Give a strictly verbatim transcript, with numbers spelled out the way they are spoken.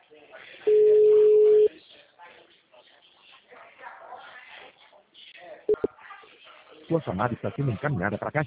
Sua chamada está sendo encaminhada para a caixa